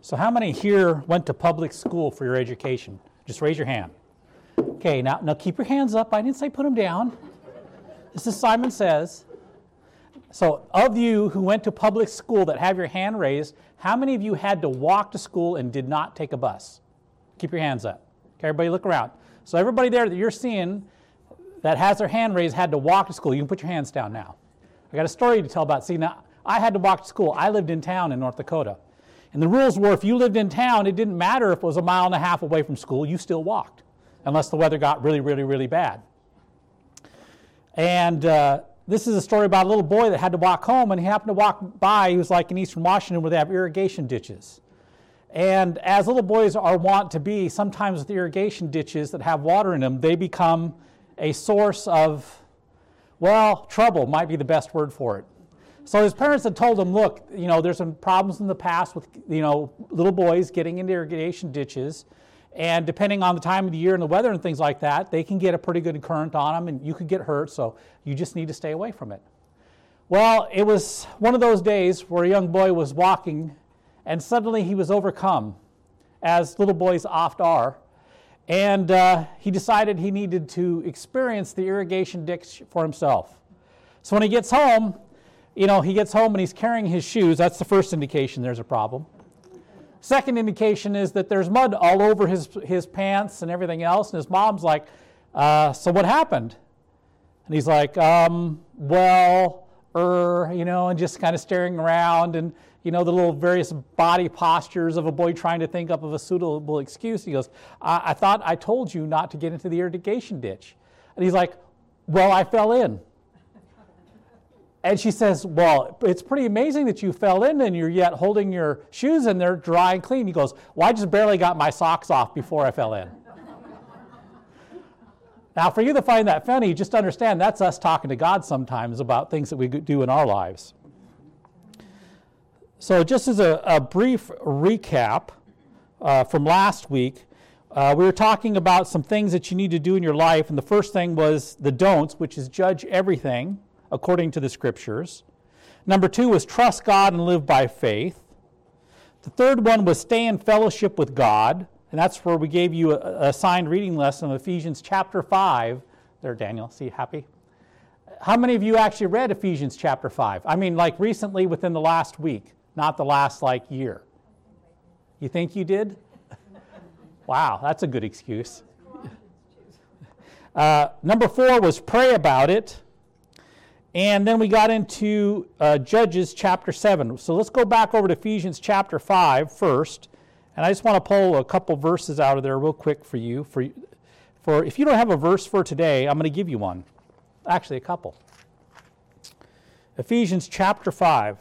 So how many here went to public school for your education? Just raise your hand. Okay, now keep your hands up. I didn't say put them down. This is Simon Says. So of you who went to public school that have your hand raised, how many of you had to walk to school and did not take a bus? Keep your hands up. Okay, everybody look around. So everybody there that you're seeing that has their hand raised had to walk to school. You can put your hands down now. I got a story to tell about. See, now, I had to walk to school. I lived in town in North Dakota. And the rules were if you lived in town, it didn't matter if it was a mile and a half away from school, you still walked, unless the weather got really, really, really bad. And this is a story about a little boy that had to walk home, and he happened to walk by, he was like in Eastern Washington where they have irrigation ditches. And as little boys are wont to be, sometimes with irrigation ditches that have water in them, they become a source of, well, trouble might be the best word for it. So his parents had told him, look, there's some problems in the past with, little boys getting into irrigation ditches. And depending on the time of the year and the weather and things like that, they can get a pretty good current on them and you could get hurt. So you just need to stay away from it. Well, it was one of those days where a young boy was walking and suddenly he was overcome, as little boys oft are. And he decided he needed to experience the irrigation ditch for himself. So when he gets home, he gets home and he's carrying his shoes. That's the first indication there's a problem. Second indication is that there's mud all over his pants and everything else. And his mom's like, so what happened? And he's like, and just kind of staring around and, the little various body postures of a boy trying to think up of a suitable excuse. He goes, I thought I told you not to get into the irrigation ditch. And he's like, well, I fell in. And she says, well, it's pretty amazing that you fell in and you're yet holding your shoes and they're dry and clean. He goes, well, I just barely got my socks off before I fell in. Now, for you to find that funny, just understand that's us talking to God sometimes about things that we do in our lives. So just as a brief recap from last week, we were talking about some things that you need to do in your life. And the first thing was the don'ts, which is judge everything according to the scriptures. Number 2 was trust God and live by faith. The third one was stay in fellowship with God. And that's where we gave you a assigned reading lesson of Ephesians chapter 5. There, Daniel, see, happy? How many of you actually read Ephesians chapter 5? I mean, like recently within the last week, not the last year. You think you did? Wow, that's a good excuse. Number 4 was pray about it. And then we got into Judges chapter 7. So let's go back over to Ephesians chapter 5 first. And I just want to pull a couple verses out of there real quick for you. For if you don't have a verse for today, I'm going to give you one. Actually, a couple. Ephesians chapter 5.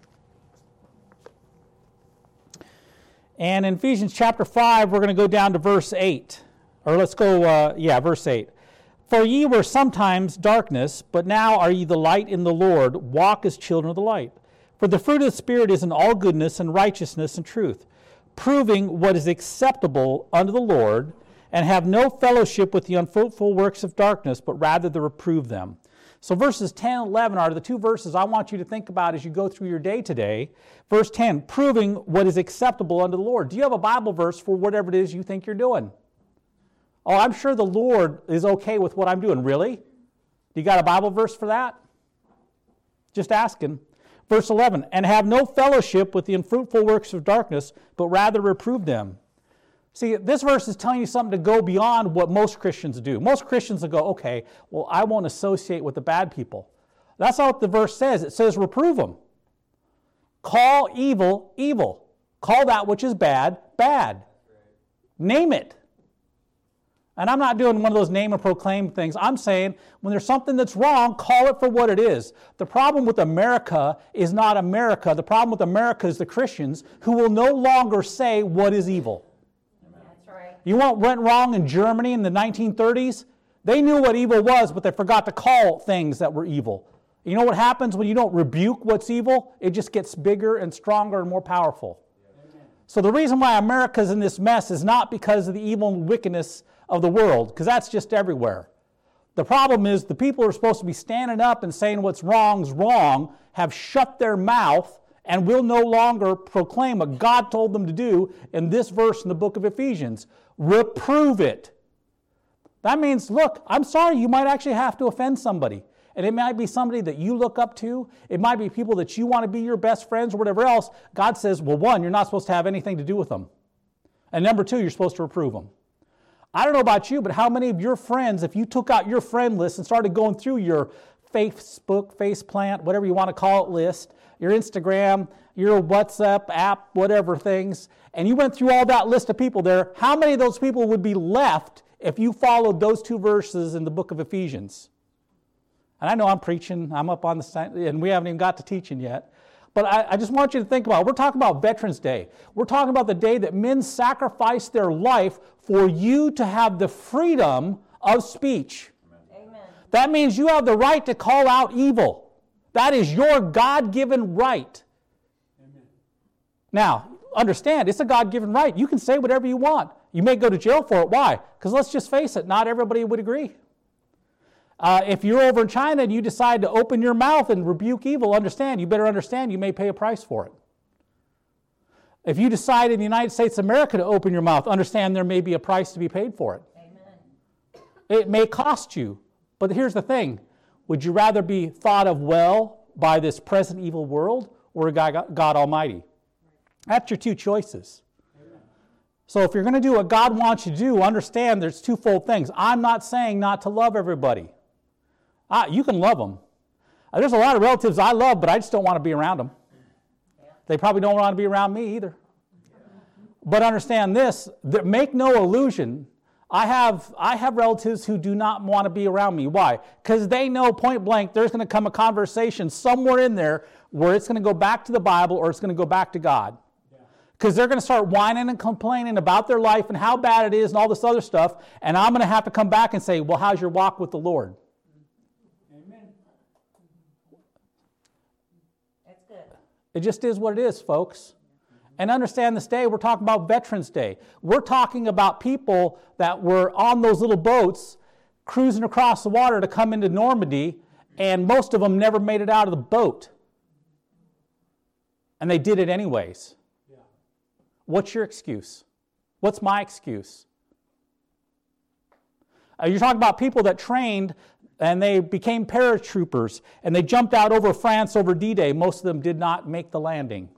And in Ephesians chapter 5, we're going to go down to verse 8. Or let's go, verse 8. For ye were sometimes darkness, but now are ye the light in the Lord. Walk as children of the light. For the fruit of the Spirit is in all goodness and righteousness and truth, proving what is acceptable unto the Lord, and have no fellowship with the unfruitful works of darkness, but rather to reprove them. So verses 10 and 11 are the two verses I want you to think about as you go through your day today. Verse 10, proving what is acceptable unto the Lord. Do you have a Bible verse for whatever it is you think you're doing? Oh, I'm sure the Lord is okay with what I'm doing. Really? You got a Bible verse for that? Just asking. Verse 11, and have no fellowship with the unfruitful works of darkness, but rather reprove them. See, this verse is telling you something to go beyond what most Christians do. Most Christians will go, okay, well, I won't associate with the bad people. That's not what the verse says. It says reprove them. Call evil, evil. Call that which is bad, bad. Name it. And I'm not doing one of those name and proclaim things. I'm saying when there's something that's wrong, call it for what it is. The problem with America is not America. The problem with America is the Christians who will no longer say what is evil. That's right. You know what went wrong in Germany in the 1930s? They knew what evil was, but they forgot to call things that were evil. You know what happens when you don't rebuke what's evil? It just gets bigger and stronger and more powerful. So the reason why America's in this mess is not because of the evil and wickedness of the world, because that's just everywhere. The problem is the people who are supposed to be standing up and saying what's wrong is wrong have shut their mouth and will no longer proclaim what God told them to do in this verse in the book of Ephesians. Reprove it. That means, look, I'm sorry, you might actually have to offend somebody. And it might be somebody that you look up to. It might be people that you want to be your best friends or whatever else. God says, well, one, you're not supposed to have anything to do with them. And number two, you're supposed to reprove them. I don't know about you, but how many of your friends, if you took out your friend list and started going through your Facebook, Faceplant, whatever you want to call it list, your Instagram, your WhatsApp app, whatever things, and you went through all that list of people there, how many of those people would be left if you followed those two verses in the book of Ephesians? And I know I'm preaching, I'm up on the side, and we haven't even got to teaching yet. But I just want you to think about it. We're talking about Veterans Day. We're talking about the day that men sacrificed their life for you to have the freedom of speech. Amen. That means you have the right to call out evil. That is your God-given right. Amen. Now, understand, it's a God-given right. You can say whatever you want. You may go to jail for it. Why? Because let's just face it, not everybody would agree. If you're over in China and you decide to open your mouth and rebuke evil, you better understand you may pay a price for it. If you decide in the United States of America to open your mouth, understand there may be a price to be paid for it. Amen. It may cost you. But here's the thing. Would you rather be thought of well by this present evil world or God Almighty? That's your two choices. So if you're going to do what God wants you to do, understand there's twofold things. I'm not saying not to love everybody. You can love them. There's a lot of relatives I love, but I just don't want to be around them. They probably don't want to be around me either. But understand this, make no illusion. I have relatives who do not want to be around me. Why? Because they know point blank there's going to come a conversation somewhere in there where it's going to go back to the Bible or it's going to go back to God. Because they're going to start whining and complaining about their life and how bad it is and all this other stuff, and I'm going to have to come back and say, well, how's your walk with the Lord? Amen. That's good. It just is what it is, folks. And understand this day, we're talking about Veterans Day. We're talking about people that were on those little boats cruising across the water to come into Normandy, and most of them never made it out of the boat. And they did it anyways. What's your excuse? What's my excuse? You're talking about people that trained and they became paratroopers and they jumped out over France over D-Day. Most of them did not make the landing.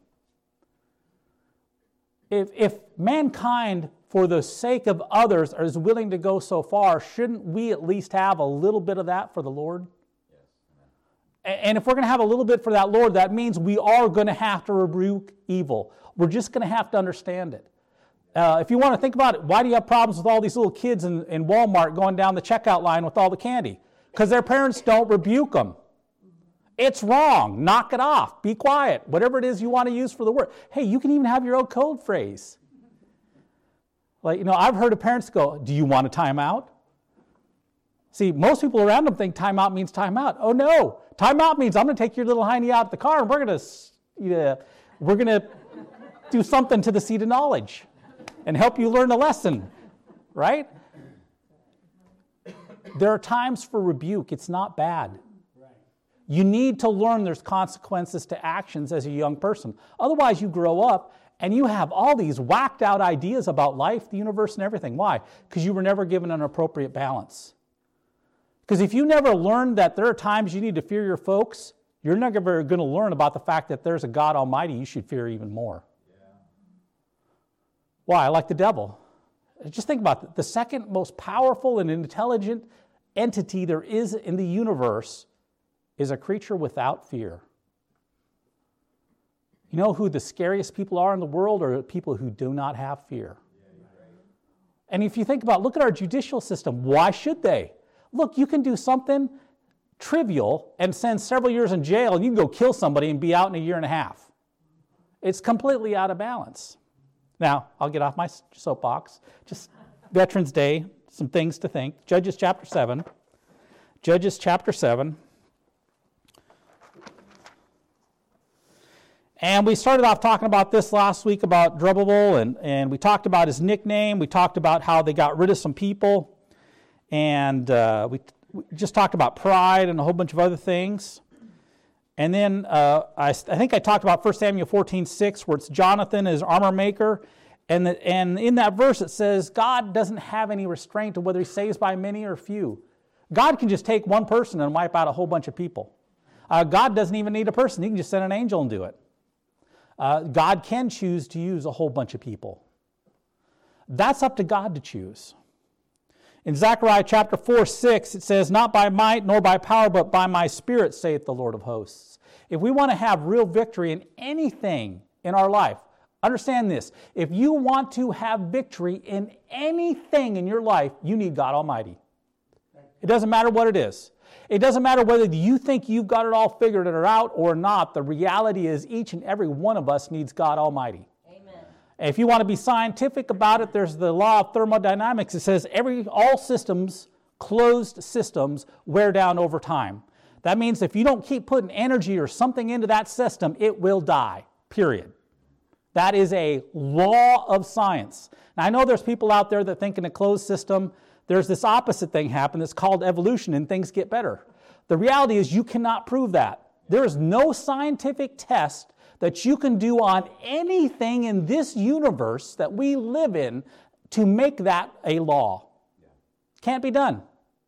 If mankind, for the sake of others, is willing to go so far, shouldn't we at least have a little bit of that for the Lord? And if we're going to have a little bit for that Lord, that means we are going to have to rebuke evil. We're just going to have to understand it. If you want to think about it, why do you have problems with all these little kids in Walmart going down the checkout line with all the candy? Because their parents don't rebuke them. It's wrong. Knock it off. Be quiet. Whatever it is you want to use for the word. Hey, you can even have your own code phrase. Like, I've heard of parents go, do you want a timeout? See, most people around them think timeout means timeout. Oh, no. Timeout means I'm going to take your little hiney out of the car and we're going to do something to the seat of knowledge and help you learn a lesson, right? There are times for rebuke. It's not bad. You need to learn there's consequences to actions as a young person. Otherwise, you grow up and you have all these whacked out ideas about life, the universe, and everything. Why? Because you were never given an appropriate balance. Because if you never learned that there are times you need to fear your folks, you're never going to learn about the fact that there's a God Almighty you should fear even more. Yeah. Why? Like the devil. Just think about it. The second most powerful and intelligent entity there is in the universe is a creature without fear. You know who the scariest people are in the world are people who do not have fear. Yeah, right. And if you think about, look at our judicial system. Why should they? Look, you can do something trivial and spend several years in jail and you can go kill somebody and be out in a year and a half. It's completely out of balance. Now, I'll get off my soapbox. Just Veterans Day, some things to think. Judges chapter 7. Judges chapter 7. And we started off talking about this last week about Zerubbabel, and we talked about his nickname. We talked about how they got rid of some people. And we just talked about pride and a whole bunch of other things. And then I think I talked about 1 Samuel 14:6, where it's Jonathan, his armor maker. And in that verse it says, God doesn't have any restraint of whether he saves by many or few. God can just take one person and wipe out a whole bunch of people. God doesn't even need a person. He can just send an angel and do it. God can choose to use a whole bunch of people. That's up to God to choose. In Zechariah chapter 4:6, it says, not by might nor by power, but by my Spirit, saith the Lord of hosts. If we want to have real victory in anything in our life, understand this. If you want to have victory in anything in your life, you need God Almighty. It doesn't matter what it is. It doesn't matter whether you think you've got it all figured out or not. The reality is each and every one of us needs God Almighty. Amen. If you want to be scientific about it, there's the law of thermodynamics. It says all systems, closed systems, wear down over time. That means if you don't keep putting energy or something into that system, it will die, period. That is a law of science. Now, I know there's people out there that think in a closed system, there's this opposite thing happen that's called evolution and things get better. The reality is you cannot prove that. There is no scientific test that you can do on anything in this universe that we live in to make that a law. Can't be done.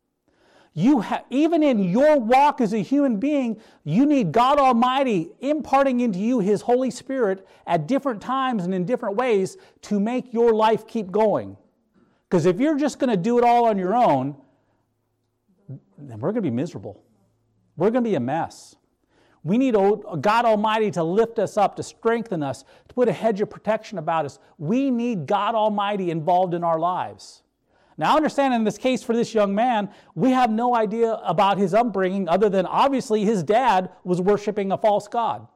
Even in your walk as a human being, you need God Almighty imparting into you His Holy Spirit at different times and in different ways to make your life keep going. Because if you're just going to do it all on your own, then we're going to be miserable. We're going to be a mess. We need God Almighty to lift us up, to strengthen us, to put a hedge of protection about us. We need God Almighty involved in our lives. Now, understand in this case for this young man, we have no idea about his upbringing other than obviously his dad was worshiping a false god.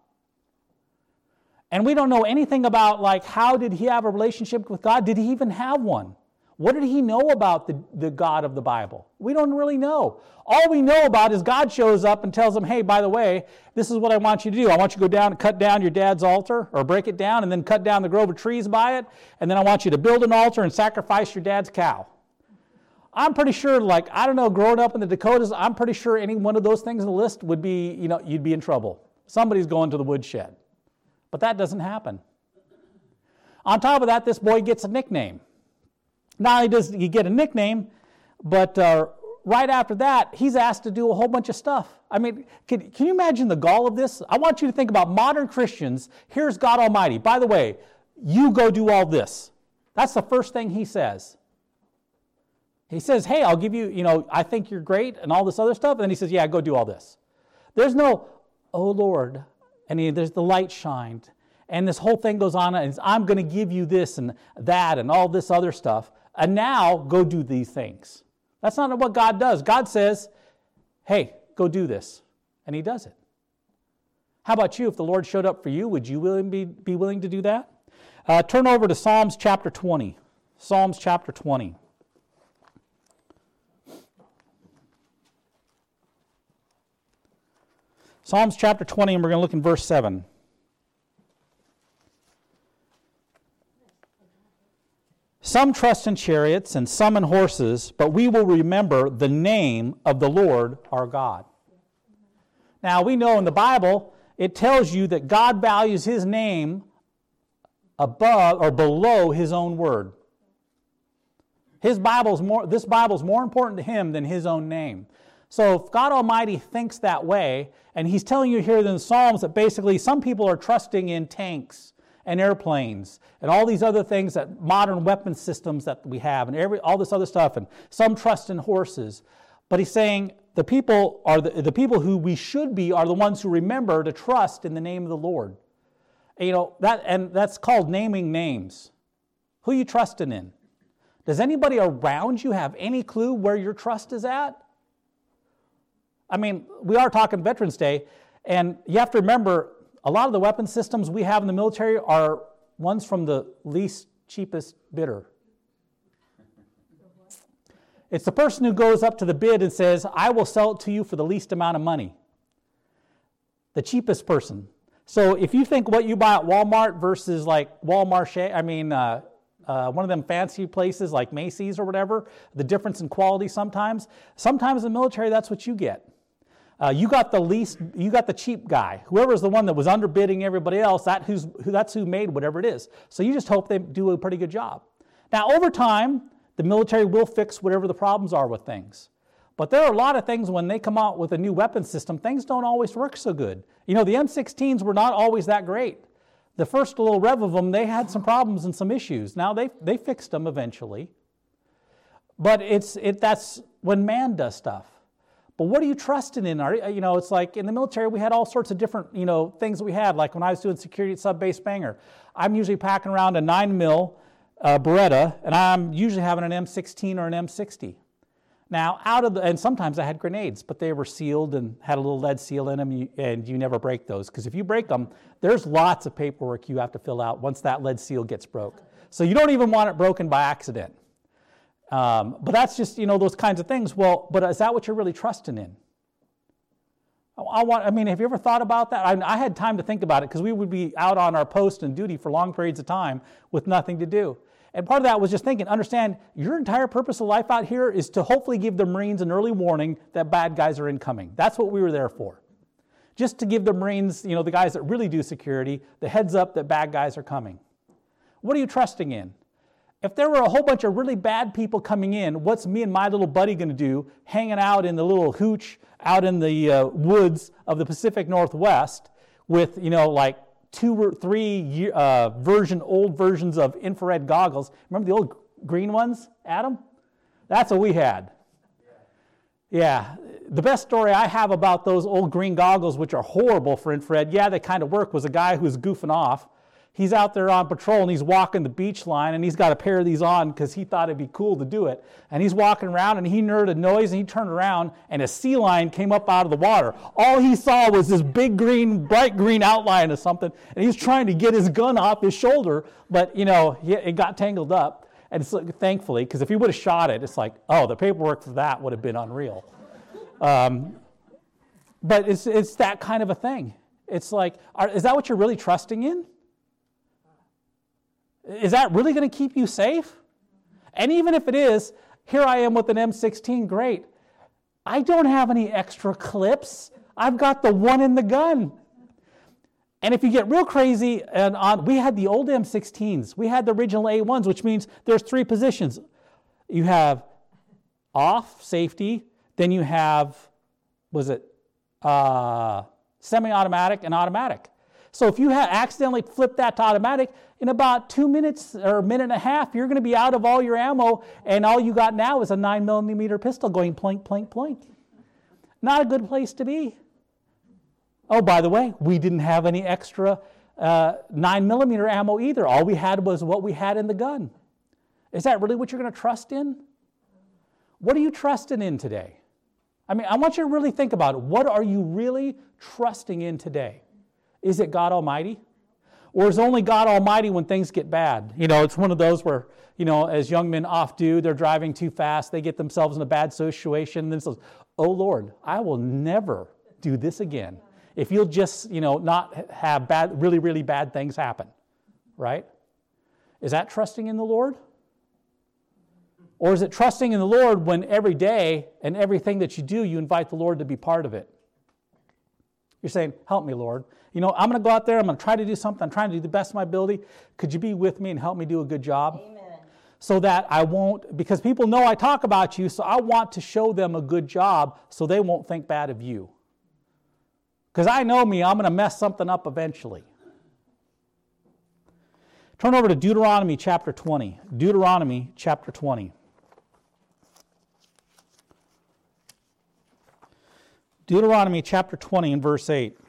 And we don't know anything about how did he have a relationship with God? Did he even have one? What did he know about the God of the Bible? We don't really know. All we know about is God shows up and tells him, hey, by the way, this is what I want you to do. I want you to go down and cut down your dad's altar, or break it down and then cut down the grove of trees by it, and then I want you to build an altar and sacrifice your dad's cow. I'm pretty sure, I don't know, growing up in the Dakotas, I'm pretty sure any one of those things on the list would be, you'd be in trouble. Somebody's going to the woodshed. But that doesn't happen. On top of that, this boy gets a nickname. Not only does he get a nickname, but right after that, he's asked to do a whole bunch of stuff. I mean, can you imagine the gall of this? I want you to think about modern Christians. Here's God Almighty. By the way, you go do all this. That's the first thing he says. He says, hey, I'll give you, I think you're great and all this other stuff. And then he says, yeah, go do all this. There's no, oh, Lord. And there's the light shined. And this whole thing goes on. And I'm going to give you this and that and all this other stuff. And now go do these things. That's not what God does. God says, hey, go do this. And he does it. How about you? If the Lord showed up for you, would you be willing to do that? Turn over to Psalms chapter 20. Psalms chapter 20. Psalms chapter 20, and we're going to look in verse 7. Some trust in chariots and some in horses, but we will remember the name of the Lord our God. Now, we know in the Bible, it tells you that God values His name above or below His own word. This Bible's more important to Him than His own name. So if God Almighty thinks that way, and He's telling you here in the Psalms that basically some people are trusting in tanks and airplanes and all these other things, that modern weapon systems that we have, and all this other stuff, and some trust in horses. But He's saying the people who we should be are the ones who remember to trust in the name of the Lord. That's called naming names. Who are you trusting in? Does anybody around you have any clue where your trust is at? I mean, we are talking Veterans Day, and you have to remember, a lot of the weapon systems we have in the military are ones from the least cheapest bidder. It's the person who goes up to the bid and says, I will sell it to you for the least amount of money. The cheapest person. So if you think what you buy at Walmart versus Walmart, one of them fancy places like Macy's or whatever, the difference in quality sometimes in the military, that's what you get. You got the cheap guy. Whoever's the one that was underbidding everybody else, that's who made whatever it is. So you just hope they do a pretty good job. Now, over time, the military will fix whatever the problems are with things. But there are a lot of things when they come out with a new weapon system, things don't always work so good. The M16s were not always that great. The first little rev of them, they had some problems and some issues. Now they fixed them eventually. But that's when man does stuff. But what are you trusting in? It's like in the military, we had all sorts of different, things that we had. Like when I was doing security at Sub-Base Bangor, I'm usually packing around a 9mm Beretta, and I'm usually having an M16 or an M60. Now, and sometimes I had grenades, but they were sealed and had a little lead seal in them, and you never break those. Because if you break them, there's lots of paperwork you have to fill out once that lead seal gets broke. So you don't even want it broken by accident. But that's just, those kinds of things. Well, but is that what you're really trusting in? Have you ever thought about that? I had time to think about it because we would be out on our post and duty for long periods of time with nothing to do. And part of that was just thinking, understand, your entire purpose of life out here is to hopefully give the Marines an early warning that bad guys are incoming. That's what we were there for. Just to give the Marines, the guys that really do security, the heads up that bad guys are coming. What are you trusting in? If there were a whole bunch of really bad people coming in, what's me and my little buddy going to do hanging out in the little hooch out in the woods of the Pacific Northwest with, like 2 or 3 old versions of infrared goggles? Remember the old green ones, Adam? That's what we had. Yeah. The best story I have about those old green goggles, which are horrible for infrared, they kind of work, was a guy who's goofing off. He's out there on patrol and he's walking the beach line and he's got a pair of these on because he thought it'd be cool to do it. And he's walking around and he heard a noise and he turned around and a sea lion came up out of the water. All he saw was this big bright green outline of something, and he's trying to get his gun off his shoulder, but it got tangled up. And thankfully, because if he would have shot it, it's like, the paperwork for that would have been unreal. But it's that kind of a thing. It's like, is that what you're really trusting in? Is that really going to keep you safe? And even if it is, here I am with an M16, great. I don't have any extra clips. I've got the one in the gun. And if you get real crazy, we had the old M16s. We had the original A1s, which means there's 3 positions. You have off, safety, then you have, semi-automatic and automatic. So if you accidentally flip that to automatic, in about 2 minutes or a minute and a half, you're going to be out of all your ammo, and all you got now is a 9mm pistol going plink, plink, plink. Not a good place to be. Oh, by the way, we didn't have any extra 9mm ammo either. All we had was what we had in the gun. Is that really what you're going to trust in? What are you trusting in today? I want you to really think about it. What are you really trusting in today? Is it God Almighty? Or is only God Almighty when things get bad? It's one of those where, as young men oft do, they're driving too fast, they get themselves in a bad situation, and then says, oh Lord, I will never do this again. If you'll just, not have really, really bad things happen, right? Is that trusting in the Lord? Or is it trusting in the Lord when every day and everything that you do, you invite the Lord to be part of it? You're saying, help me, Lord. I'm going to go out there. I'm going to try to do something. I'm trying to do the best of my ability. Could you be with me and help me do a good job? Amen. So that I won't, because people know I talk about you, so I want to show them a good job so they won't think bad of you. Because I know me, I'm going to mess something up eventually. Turn over to Deuteronomy chapter 20. Deuteronomy chapter 20. Deuteronomy chapter 20 and verse 8.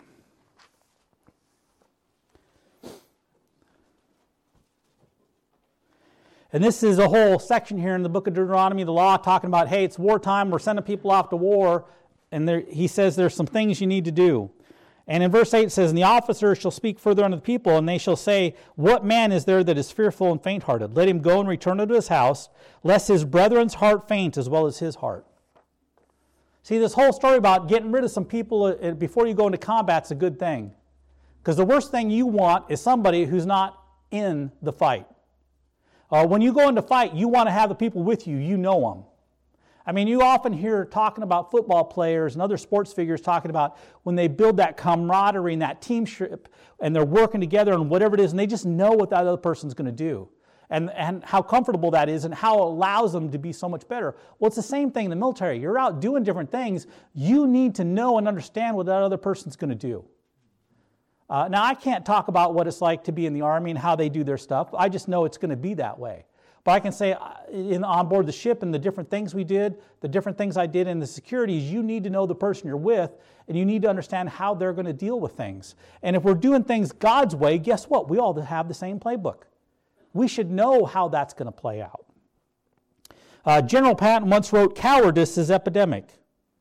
And this is a whole section here in the book of Deuteronomy, the law, talking about, hey, it's wartime, we're sending people off to war, and he says there's some things you need to do. And in verse 8 it says, and the officers shall speak further unto the people, and they shall say, what man is there that is fearful and faint-hearted? Let him go and return unto his house, lest his brethren's heart faint as well as his heart. See, this whole story about getting rid of some people before you go into combat is a good thing. Because the worst thing you want is somebody who's not in the fight. When you go into fight, you want to have the people with you. You know them. I mean, you often hear talking about football players and other sports figures talking about when they build that camaraderie and that teamship and they're working together and whatever it is, and they just know what that other person's going to do and how comfortable that is and how it allows them to be so much better. Well, it's the same thing in the military. You're out doing different things. You need to know and understand what that other person's going to do. Now, I can't talk about what it's like to be in the Army and how they do their stuff. I just know it's going to be that way. But I can say on board the ship and the different things we did, the different things I did in the securities, you need to know the person you're with, and you need to understand how they're going to deal with things. And if we're doing things God's way, guess what? We all have the same playbook. We should know how that's going to play out. General Patton once wrote, "Cowardice is epidemic."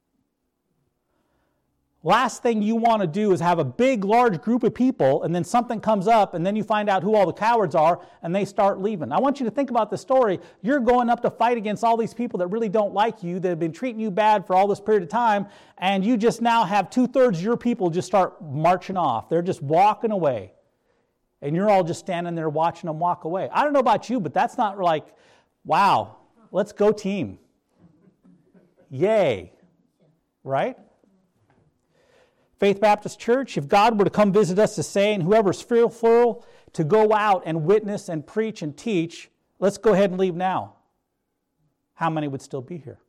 Last thing you want to do is have a big, large group of people, and then something comes up, and then you find out who all the cowards are, and they start leaving. I want you to think about the story. You're going up to fight against all these people that really don't like you, that have been treating you bad for all this period of time, and you just now have 2/3 of your people just start marching off. They're just walking away. And you're all just standing there watching them walk away. I don't know about you, but that's not like, wow, let's go team. Yay. Right? Faith Baptist Church, if God were to come visit us to say, and whoever's fearful to go out and witness and preach and teach, let's go ahead and leave now. How many would still be here?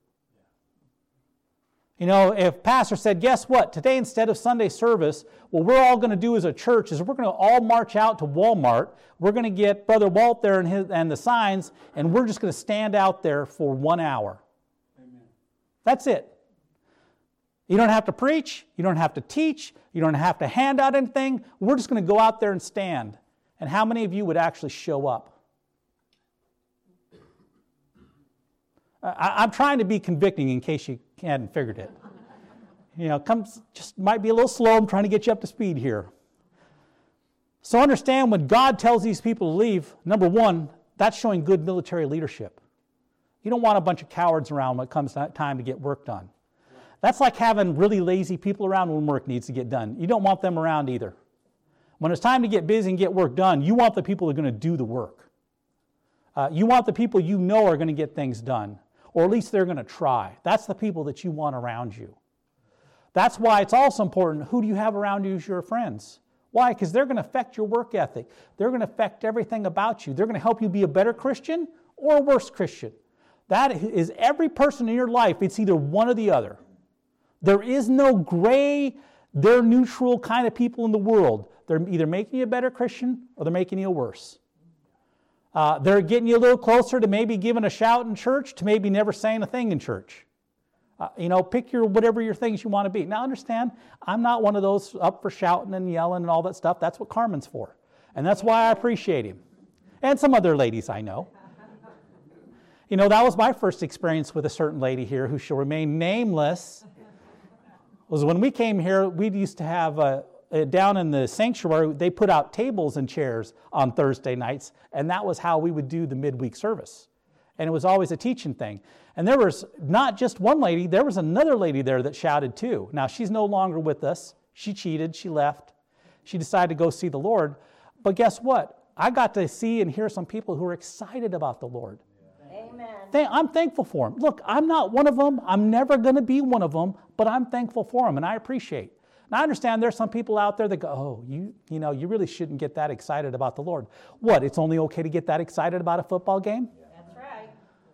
You know, if pastor said, guess what, today instead of Sunday service, what we're all going to do as a church is we're going to all march out to Walmart. We're going to get Brother Walt there and the signs, and we're just going to stand out there for 1 hour. Amen. That's it. You don't have to preach. You don't have to teach. You don't have to hand out anything. We're just going to go out there and stand. And how many of you would actually show up? I'm trying to be convicting in case you hadn't figured it. You know, just might be a little slow. I'm trying to get you up to speed here. So understand when God tells these people to leave, number one, that's showing good military leadership. You don't want a bunch of cowards around when it comes time to get work done. That's like having really lazy people around when work needs to get done. You don't want them around either. When it's time to get busy and get work done, you want the people who are going to do the work. You want the people you know are going to get things done, or at least they're going to try. That's the people that you want around you. That's why it's also important, who do you have around you as your friends? Why? Because they're going to affect your work ethic. They're going to affect everything about you. They're going to help you be a better Christian or a worse Christian. That is every person in your life. It's either one or the other. There is no gray, they're neutral kind of people in the world. They're either making you a better Christian or they're making you a worse. They're getting you a little closer to maybe giving a shout in church to maybe never saying a thing in church. Pick whatever your things you want to be. Now understand, I'm not one of those up for shouting and yelling and all that stuff. That's what Carmen's for. And that's why I appreciate him. And some other ladies I know. That was my first experience with a certain lady here who shall remain nameless. Was when we came here, we used to have down in the sanctuary, they put out tables and chairs on Thursday nights, and that was how we would do the midweek service. And it was always a teaching thing. And there was not just one lady, there was another lady there that shouted too. Now, she's no longer with us. She cheated, she left. She decided to go see the Lord. But guess what? I got to see and hear some people who are excited about the Lord. I'm thankful for them. Look, I'm not one of them. I'm never going to be one of them, but I'm thankful for them, and I appreciate. Now, I understand there's some people out there that go, oh, you really shouldn't get that excited about the Lord. What, it's only okay to get that excited about a football game? That's right.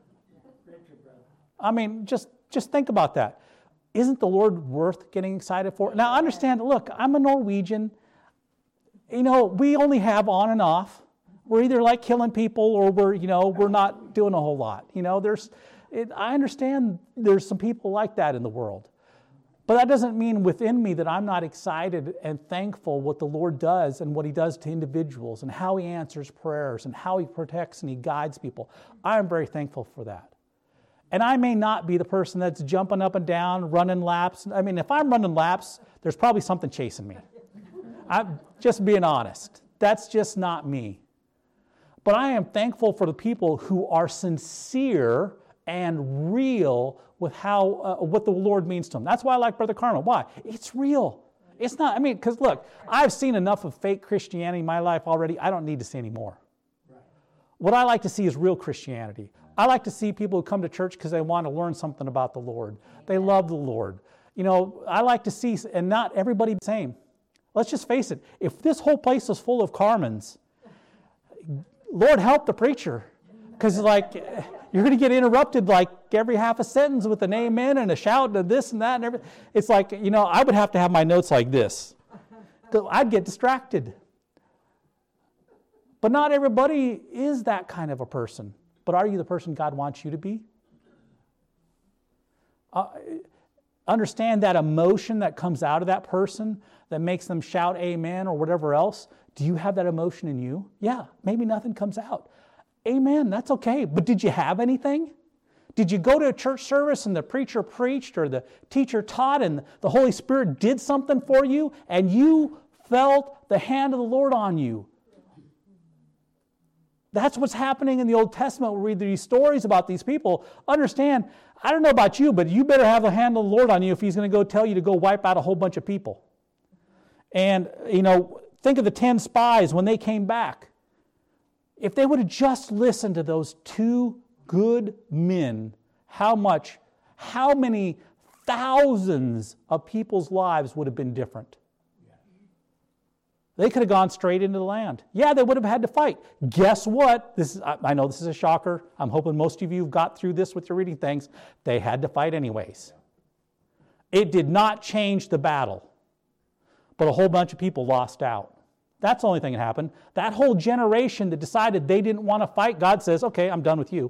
I mean, just think about that. Isn't the Lord worth getting excited for? Now, understand, look, I'm a Norwegian. We only have on and off. We're either like killing people or we're not doing a whole lot. I understand there's some people like that in the world. But that doesn't mean within me that I'm not excited and thankful what the Lord does and what He does to individuals and how He answers prayers and how He protects and He guides people. I am very thankful for that. And I may not be the person that's jumping up and down, running laps. I mean, if I'm running laps, there's probably something chasing me. I'm just being honest. That's just not me. But I am thankful for the people who are sincere and real with what the Lord means to them. That's why I like Brother Carmel. Why? It's real. It's not, because look, I've seen enough of fake Christianity in my life already. I don't need to see any more. Right. What I like to see is real Christianity. I like to see people who come to church because they want to learn something about the Lord. They love the Lord. I like to see, and not everybody the same. Let's just face it. If this whole place was full of Carmens, Lord help the preacher. Because you're going to get interrupted every half a sentence with an amen and a shout and this and that and everything. It's I would have to have my notes like this. I'd get distracted. But not everybody is that kind of a person. But are you the person God wants you to be? Understand that emotion that comes out of that person that makes them shout amen or whatever else. Do you have that emotion in you? Yeah, maybe nothing comes out. Amen, that's okay. But did you have anything? Did you go to a church service and the preacher preached or the teacher taught and the Holy Spirit did something for you and you felt the hand of the Lord on you? That's what's happening in the Old Testament. We read these stories about these people. Understand, I don't know about you, but you better have the hand of the Lord on you if He's going to go tell you to go wipe out a whole bunch of people. And, think of the 10 spies when they came back. If they would have just listened to those 2 good men, how many thousands of people's lives would have been different? They could have gone straight into the land. Yeah, they would have had to fight. Guess what? I know this is a shocker. I'm hoping most of you have got through this with your reading things. They had to fight anyways. It did not change the battle, but a whole bunch of people lost out. That's the only thing that happened. That whole generation that decided they didn't want to fight, God says, okay, I'm done with you.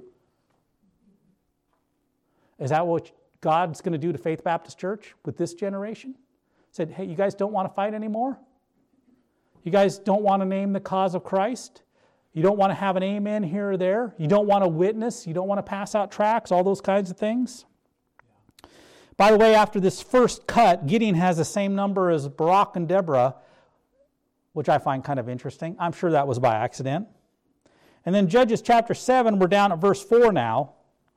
Is that what God's going to do to Faith Baptist Church with this generation? Said, hey, you guys don't want to fight anymore? You guys don't want to name the cause of Christ? You don't want to have an amen here or there? You don't want to witness? You don't want to pass out tracts? All those kinds of things? By the way, after this first cut, Gideon has the same number as Barak and Deborah, which I find kind of interesting. I'm sure that was by accident. And then Judges chapter 7, we're down at verse 4 now.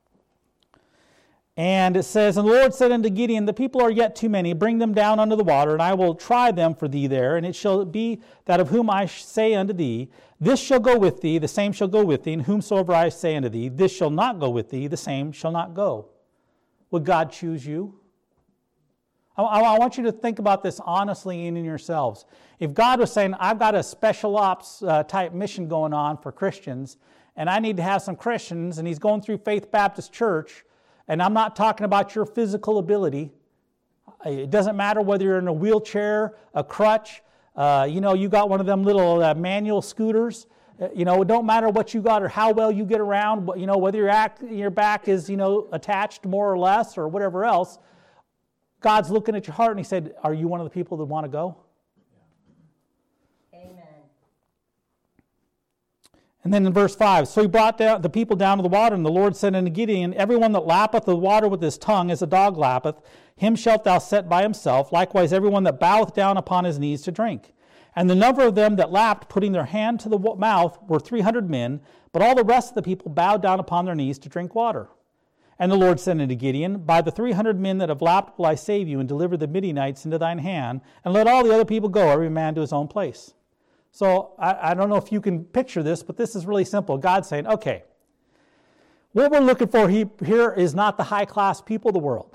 And it says, And the Lord said unto Gideon, The people are yet too many. Bring them down under the water, and I will try them for thee there. And it shall be that of whom I say unto thee, This shall go with thee, the same shall go with thee. And whomsoever I say unto thee, This shall not go with thee, the same shall not go. Would God choose you? I want you to think about this honestly in yourselves. If God was saying, I've got a special ops type mission going on for Christians, and I need to have some Christians, and He's going through Faith Baptist Church, and I'm not talking about your physical ability. It doesn't matter whether you're in a wheelchair, a crutch, you got one of them little manual scooters. It don't matter what you got or how well you get around, whether your back is, attached more or less or whatever else. God's looking at your heart and He said, are you one of the people that want to go? Amen. And then in verse 5, So he brought the people down to the water, and the Lord said unto Gideon, Everyone that lappeth the water with his tongue, as a dog lappeth, him shalt thou set by himself, likewise everyone that boweth down upon his knees to drink. And the number of them that lapped, putting their hand to the mouth, were 300 men, but all the rest of the people bowed down upon their knees to drink water. And the Lord said unto Gideon, By the 300 men that have lapped will I save you, and deliver the Midianites into thine hand, and let all the other people go, every man to his own place. So I don't know if you can picture this, but this is really simple. God's saying, okay, what we're looking for here is not the high-class people of the world.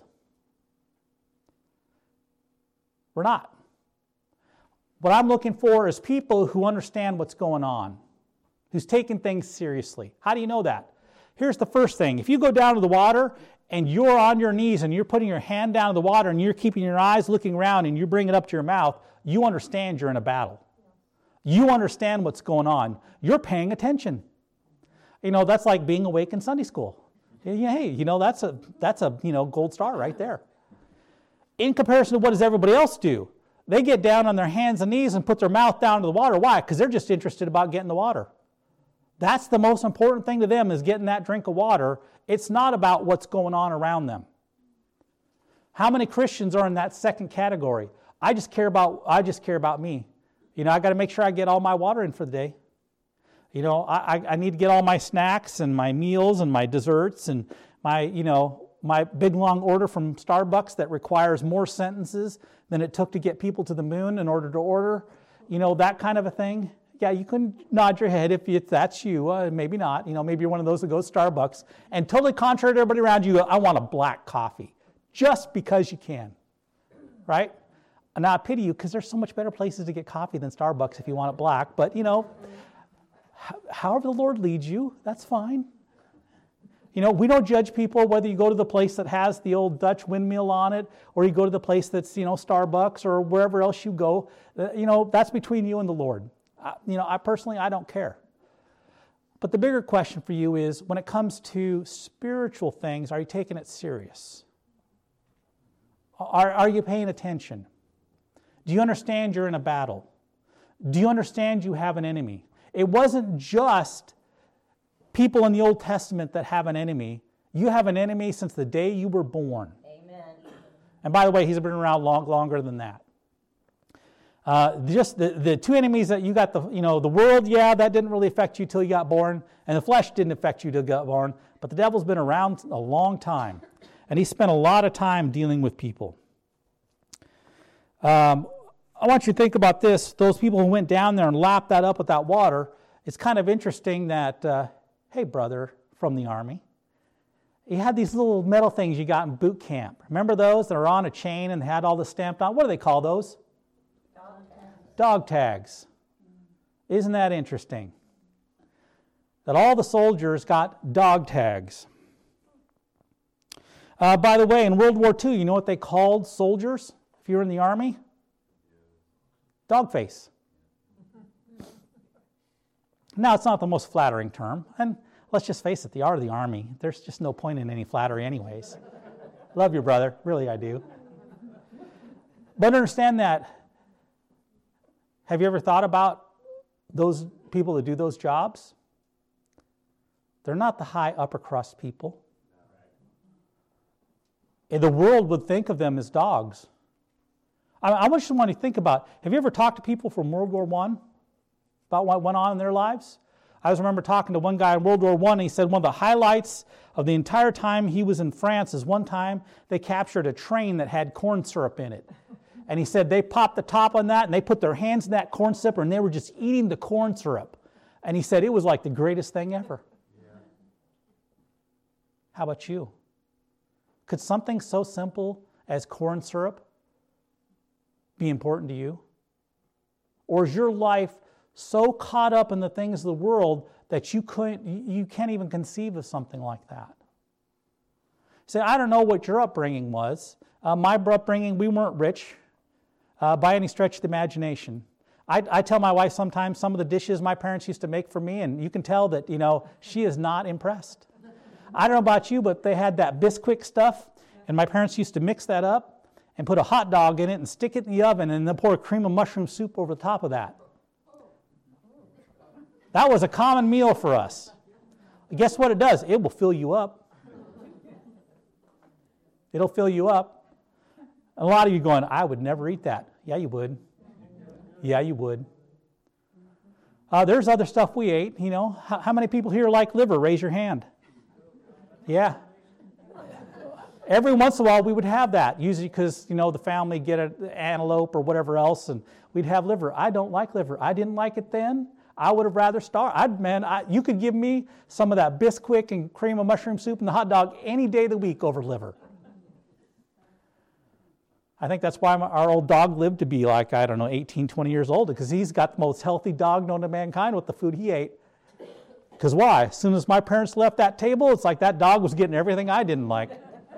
We're not. What I'm looking for is people who understand what's going on, who's taking things seriously. How do you know that? Here's the first thing. If you go down to the water and you're on your knees and you're putting your hand down to the water and you're keeping your eyes looking around and you bring it up to your mouth, you understand you're in a battle. You understand what's going on. You're paying attention. That's like being awake in Sunday school. Hey, that's a gold star right there. In comparison to what does everybody else do? They get down on their hands and knees and put their mouth down to the water. Why? Because they're just interested about getting the water. That's the most important thing to them, is getting that drink of water. It's not about what's going on around them. How many Christians are in that second category? I just care about me. I got to make sure I get all my water in for the day. I need to get all my snacks and my meals and my desserts and my big long order from Starbucks that requires more sentences than it took to get people to the moon in order to order. That kind of a thing. Yeah, you can nod your head if that's you. Maybe not. Maybe you're one of those that goes to Starbucks and totally contrary to everybody around you, I want a black coffee just because you can, right? And I pity you because there's so much better places to get coffee than Starbucks if you want it black. But, however the Lord leads you, that's fine. We don't judge people whether you go to the place that has the old Dutch windmill on it or you go to the place that's, Starbucks or wherever else you go. That's between you and the Lord. I personally, I don't care. But the bigger question for you is, when it comes to spiritual things, are you taking it serious? Are you paying attention? Do you understand you're in a battle? Do you understand you have an enemy? It wasn't just people in the Old Testament that have an enemy. You have an enemy since the day you were born. Amen. And by the way, he's been around longer than that. Just the two enemies that you got, the world, that didn't really affect you till you got born, and the flesh didn't affect you till you got born, but the devil's been around a long time, and he spent a lot of time dealing with people. I want you to think about this. Those people who went down there and lapped that up with that water, it's kind of interesting that, hey, brother from the army, you had these little metal things you got in boot camp. Remember those that are on a chain and had all this stamped on? What do they call those? Dog tags. Isn't that interesting? That all the soldiers got dog tags. By the way, in World War II, you know what they called soldiers if you were in the army? Dog face. Now, it's not the most flattering term, and let's just face it, they are the army. There's just no point in any flattery anyways. Love your brother, really I do. But understand that, have you ever thought about those people that do those jobs? They're not the high upper crust people. And the world would think of them as dogs. I just want you to think about, have you ever talked to people from World War I about what went on in their lives? I just remember talking to one guy in World War I, and he said one of the highlights of the entire time he was in France is one time they captured a train that had corn syrup in it. And he said they popped the top on that, and they put their hands in that corn syrup, and they were just eating the corn syrup. And he said it was like the greatest thing ever. Yeah. How about you? Could something so simple as corn syrup be important to you? Or is your life so caught up in the things of the world that you can't even conceive of something like that? Say, I don't know what your upbringing was. My upbringing, we weren't rich by any stretch of the imagination. I tell my wife sometimes some of the dishes my parents used to make for me, and you can tell that, she is not impressed. I don't know about you, but they had that Bisquick stuff, and my parents used to mix that up and put a hot dog in it and stick it in the oven and then pour a cream of mushroom soup over the top of that. That was a common meal for us. Guess what it does? It will fill you up. It'll fill you up. A lot of you going, I would never eat that. Yeah, you would. Yeah, you would. There's other stuff we ate, How many people here like liver? Raise your hand. Yeah. Every once in a while we would have that, usually because, the family get an antelope or whatever else, and we'd have liver. I don't like liver. I didn't like it then. I would have rather starved. You could give me some of that Bisquick and cream of mushroom soup and the hot dog any day of the week over liver. I think that's why our old dog lived to be 18, 20 years old, because he's got the most healthy dog known to mankind with the food he ate. Because why? As soon as my parents left that table, it's like that dog was getting everything I didn't like.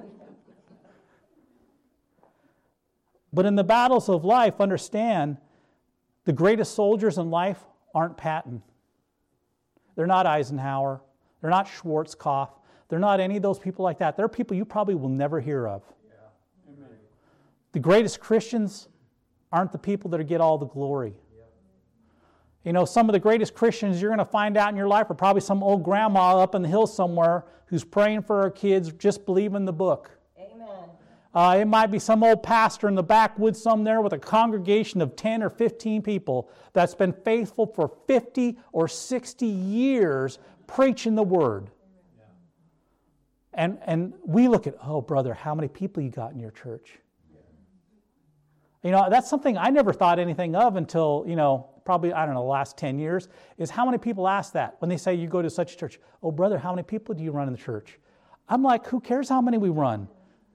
But in the battles of life, understand, the greatest soldiers in life aren't Patton. They're not Eisenhower. They're not Schwarzkopf. They're not any of those people like that. They're people you probably will never hear of. Yeah. Amen. The greatest Christians aren't the people that get all the glory. Yeah. Some of the greatest Christians you're going to find out in your life are probably some old grandma up in the hills somewhere who's praying for her kids, just believing the book. It might be some old pastor in the backwoods somewhere with a congregation of 10 or 15 people that's been faithful for 50 or 60 years preaching the word. Yeah. And we look at, oh, brother, how many people you got in your church? Yeah. That's something I never thought anything of until, probably, I don't know, the last 10 years, is how many people ask that when they say you go to such a church. Oh, brother, how many people do you run in the church? I'm like, who cares how many we run?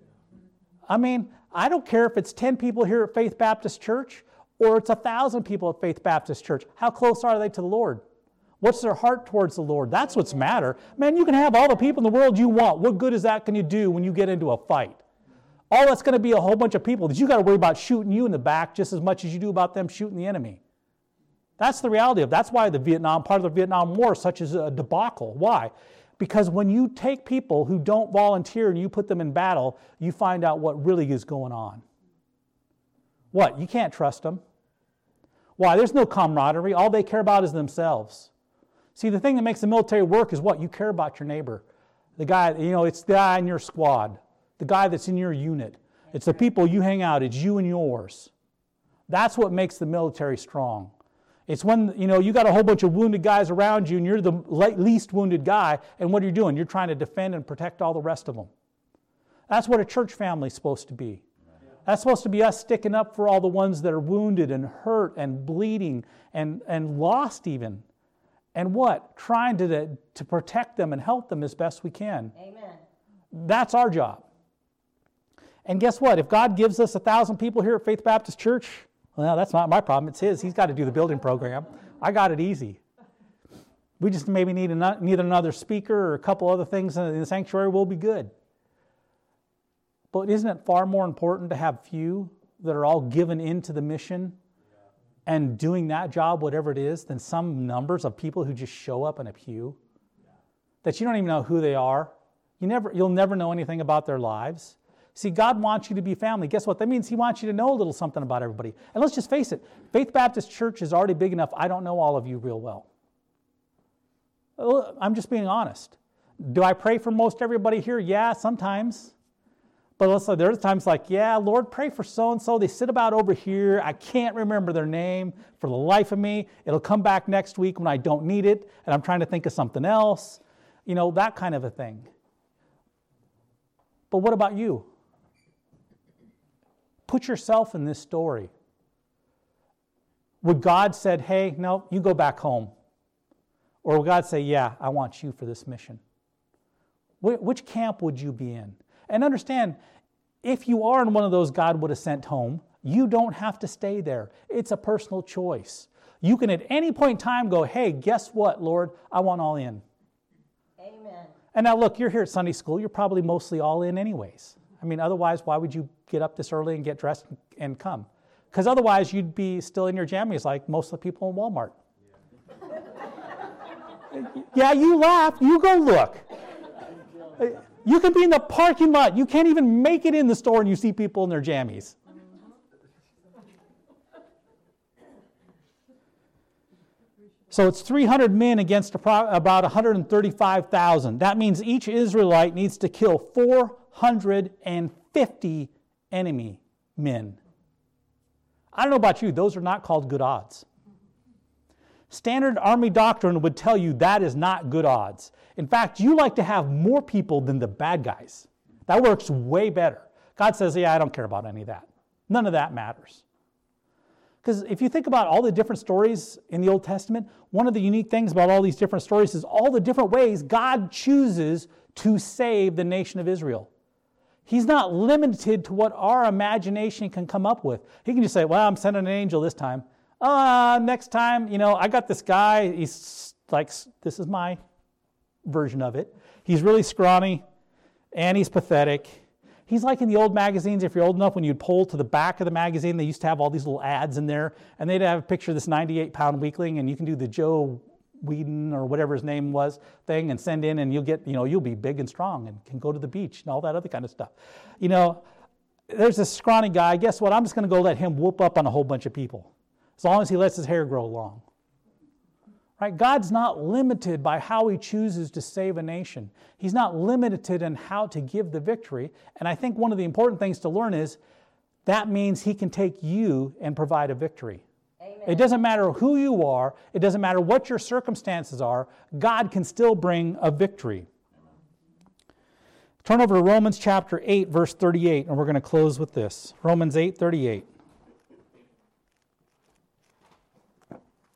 I mean, I don't care if it's 10 people here at Faith Baptist Church or it's 1,000 people at Faith Baptist Church. How close are they to the Lord? What's their heart towards the Lord? That's what's matter. Man, you can have all the people in the world you want. What good is that can you do when you get into a fight? All that's going to be a whole bunch of people that you got to worry about shooting you in the back just as much as you do about them shooting the enemy. That's the reality of it. That's why part of the Vietnam War is such a debacle. Why? Because when you take people who don't volunteer and you put them in battle, you find out what really is going on. What? You can't trust them. Why? There's no camaraderie. All they care about is themselves. See, the thing that makes the military work is what? You care about your neighbor. The guy, it's the guy in your squad. The guy that's in your unit. It's the people you hang out. It's you and yours. That's what makes the military strong. It's when, you got a whole bunch of wounded guys around you and you're the least wounded guy, and what are you doing? You're trying to defend and protect all the rest of them. That's what a church family is supposed to be. That's supposed to be us sticking up for all the ones that are wounded and hurt and bleeding and lost even. And what? Trying to protect them and help them as best we can. Amen. That's our job. And guess what? If God gives us 1,000 people here at Faith Baptist Church, well, that's not my problem. It's His. He's got to do the building program. I got it easy. We just maybe need another speaker or a couple other things in the sanctuary. We'll be good. But isn't it far more important to have few that are all given into the mission and doing that job, whatever it is, than some numbers of people who just show up in a pew that you don't even know who they are? You'll never know anything about their lives. See, God wants you to be family. Guess what? That means He wants you to know a little something about everybody. And let's just face it, Faith Baptist Church is already big enough. I don't know all of you real well. I'm just being honest. Do I pray for most everybody here? Yeah, sometimes. But listen, there's times like, yeah, Lord, pray for so-and-so. They sit about over here. I can't remember their name for the life of me. It'll come back next week when I don't need it, and I'm trying to think of something else. That kind of a thing. But what about you? Put yourself in this story. Would God said, hey, no, you go back home? Or would God say, yeah, I want you for this mission? Which camp would you be in? And understand, if you are in one of those God would have sent home, you don't have to stay there. It's a personal choice. You can at any point in time go, hey, guess what, Lord? I want all in. Amen. And now look, you're here at Sunday school. You're probably mostly all in anyways. I mean, otherwise, why would you get up this early and get dressed and come? Because otherwise, you'd be still in your jammies like most of the people in Walmart. Yeah, you laugh. You go look. You can be in the parking lot. You can't even make it in the store and you see people in their jammies. So it's 300 men against about 135,000. That means each Israelite needs to kill 450 enemy men. I don't know about you, those are not called good odds. Standard Army doctrine would tell you that is not good odds. In fact, you like to have more people than the bad guys. That works way better. God says, yeah, I don't care about any of that. None of that matters. Because if you think about all the different stories in the Old Testament, one of the unique things about all these different stories is all the different ways God chooses to save the nation of Israel. He's not limited to what our imagination can come up with. He can just say, well, I'm sending an angel this time. Next time, I got this guy. He's like, this is my version of it. He's really scrawny and he's pathetic. He's like in the old magazines, if you're old enough, when you'd pull to the back of the magazine, they used to have all these little ads in there, and they'd have a picture of this 98-pound weakling, and you can do the Joe Whedon or whatever his name was thing and send in, and you'll get, you'll be big and strong and can go to the beach and all that other kind of stuff. There's this scrawny guy. Guess what? I'm just going to go let him whoop up on a whole bunch of people as long as he lets his hair grow long. Right? God's not limited by how He chooses to save a nation. He's not limited in how to give the victory. And I think one of the important things to learn is that means He can take you and provide a victory. Amen. It doesn't matter who you are. It doesn't matter what your circumstances are. God can still bring a victory. Turn over to Romans chapter 8, verse 38, and we're going to close with this. Romans 8:38.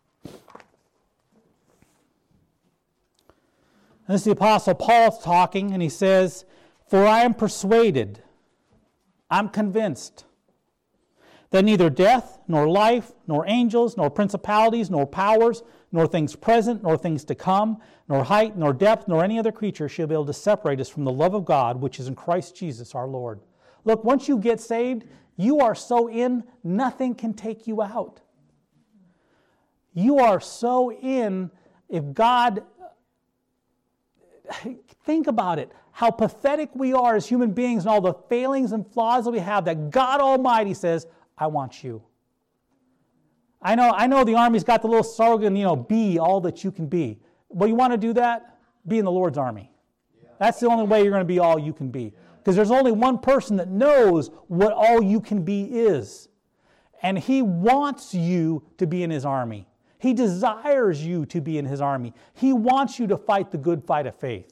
And this is the Apostle Paul talking, and he says, "For I am persuaded, I'm convinced, that neither death, nor life, nor angels, nor principalities, nor powers, nor things present, nor things to come, nor height, nor depth, nor any other creature shall be able to separate us from the love of God, which is in Christ Jesus our Lord." Look, once you get saved, you are so in, nothing can take you out. You are so in, if God... Think about it, how pathetic we are as human beings and all the failings and flaws that we have, that God Almighty says, "I want you." I know the Army's got the little slogan, be all that you can be. Well, you want to do that? Be in the Lord's Army. That's the only way you're going to be all you can be. Because there's only one person that knows what all you can be is. And He wants you to be in His army. He desires you to be in His army. He wants you to fight the good fight of faith.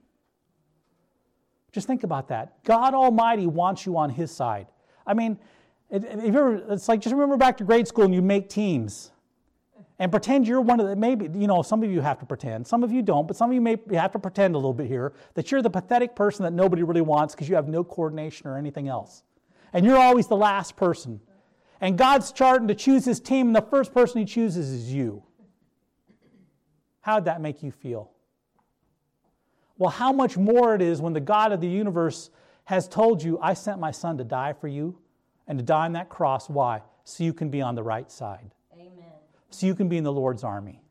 Just think about that. God Almighty wants you on His side. I mean, it's like, just remember back to grade school and you make teams. And pretend you're one of the, maybe, some of you have to pretend. Some of you don't, but some of you may have to pretend a little bit here that you're the pathetic person that nobody really wants because you have no coordination or anything else. And you're always the last person. And God's starting to choose His team, and the first person He chooses is you. How'd that make you feel? Well, how much more it is when the God of the universe has told you, "I sent my Son to die for you and to die on that cross." Why? So you can be on the right side. Amen. So you can be in the Lord's army.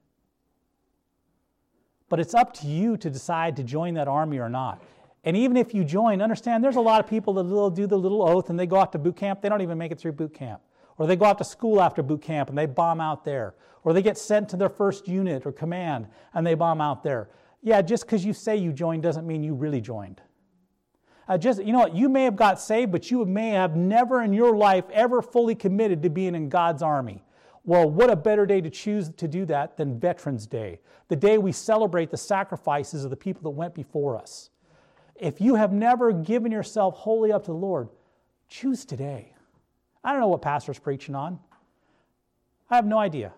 But it's up to you to decide to join that army or not. And even if you join, understand there's a lot of people that will do the little oath and they go out to boot camp, they don't even make it through boot camp. Or they go out to school after boot camp and they bomb out there. Or they get sent to their first unit or command and they bomb out there. Yeah, just because you say you joined doesn't mean you really joined. You may have got saved, but you may have never in your life ever fully committed to being in God's army. Well, what a better day to choose to do that than Veterans Day, the day we celebrate the sacrifices of the people that went before us. If you have never given yourself wholly up to the Lord, choose today. I don't know what pastor's preaching on. I have no idea.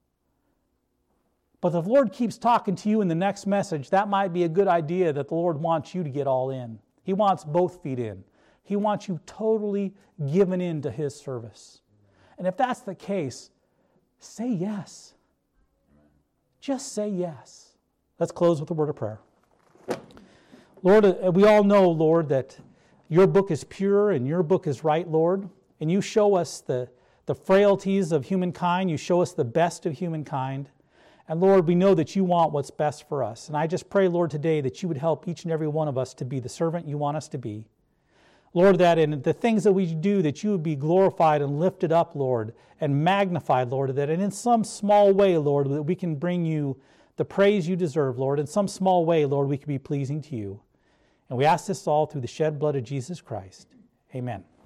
But if the Lord keeps talking to you in the next message, that might be a good idea that the Lord wants you to get all in. He wants both feet in. He wants you totally given in to His service. And if that's the case, say yes. Just say yes. Let's close with a word of prayer. Lord, we all know, Lord, that your book is pure and your book is right, Lord. And you show us the frailties of humankind. You show us the best of humankind. And Lord, we know that you want what's best for us. And I just pray, Lord, today that you would help each and every one of us to be the servant you want us to be. Lord, that in the things that we do, that you would be glorified and lifted up, Lord, and magnified, Lord, that in some small way, Lord, that we can bring you the praise you deserve, Lord. In some small way, Lord, we can be pleasing to you. And we ask this all through the shed blood of Jesus Christ. Amen.